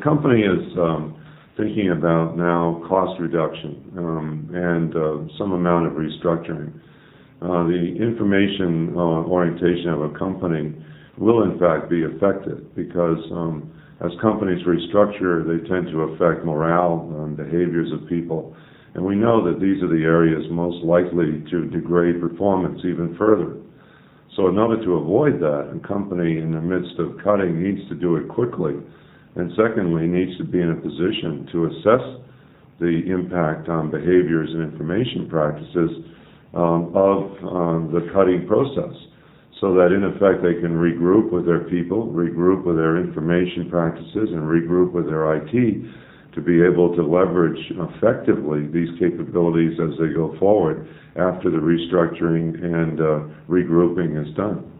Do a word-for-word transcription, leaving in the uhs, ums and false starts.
company is um, thinking about now cost reduction um, and uh, some amount of restructuring. Uh, the information uh, orientation of a company will in fact be affected because um, as companies restructure, they tend to affect morale and behaviors of people. And we know that these are the areas most likely to degrade performance even further. So in order to avoid that, a company in the midst of cutting needs to do it quickly. And secondly, needs to be in a position to assess the impact on behaviors and information practices um, of um, the cutting process, so that in effect they can regroup with their people, regroup with their information practices, and regroup with their I T to be able to leverage effectively these capabilities as they go forward after the restructuring and uh, regrouping is done.